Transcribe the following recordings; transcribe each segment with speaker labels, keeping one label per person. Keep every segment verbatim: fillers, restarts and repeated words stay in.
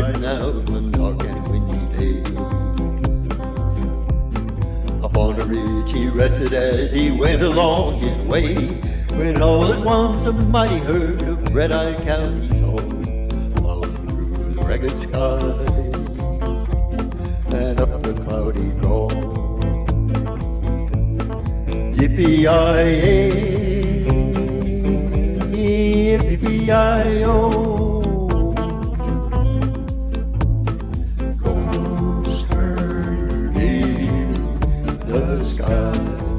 Speaker 1: riding out one dark and windy day. Upon a ridge he rested as he went along his way, when all at once a mighty herd of red-eyed cows he saw, plowing through the ragged sky and up the cloudy draw. Yippee-yi-yi, yippee-yi-yo, ghost herd in the sky.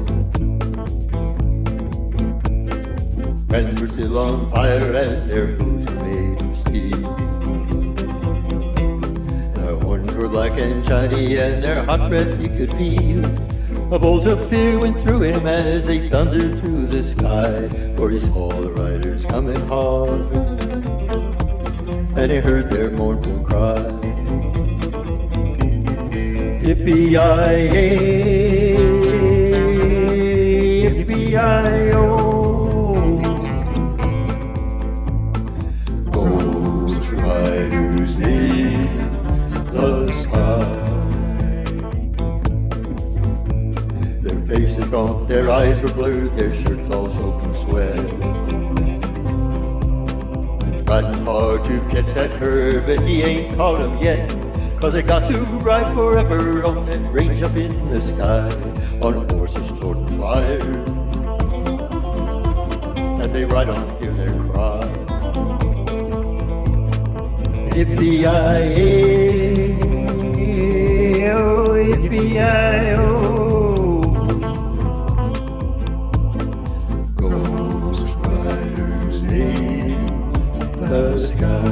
Speaker 1: Friends were still on fire and their hooves were made of steel. Their horns were black and shiny and their hot breath you could feel. A bolt of fear went through him as they thundered through the sky, for he saw the riders coming hard, and he heard their mournful cry. Yippee-yi-yi, yippee-yi-yo, ghost riders in the sky. Their faces gaunt, their eyes were blurred, their shirts all soaked in sweat. Riding hard to catch that herd, but he ain't caught 'em yet, 'cause they got to ride forever on that range up in the sky, on horses toward the fire. As they ride on, hear their cry. Yippee-yi-yi, oh, yippee-yi-yo, ghost riders in the sky.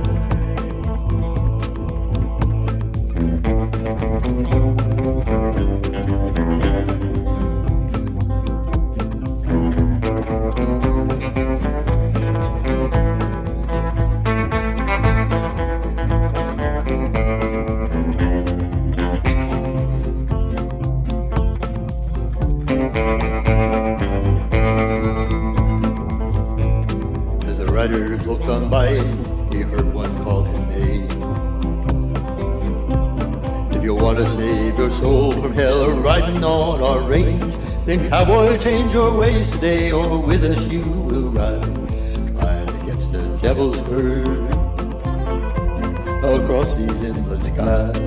Speaker 1: As the riders looked on by, he heard one call his name. If you want to save your soul from hell or riding on our range, then cowboy, change your ways today, or with us you will ride, trying to catch the devil's herd across these endless skies.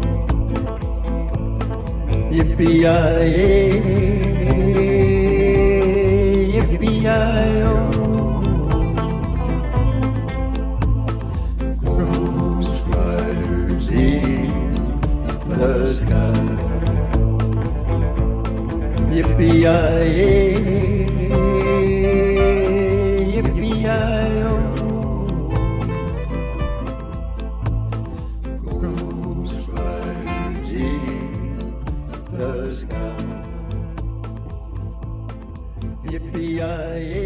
Speaker 1: Yippee-yi-yi, yippee-yi-yo, ghost riders in the sky. Yippee-yi-yi, yippee-yi-yo, ghost riders in the sky. Yippee-yi-yi.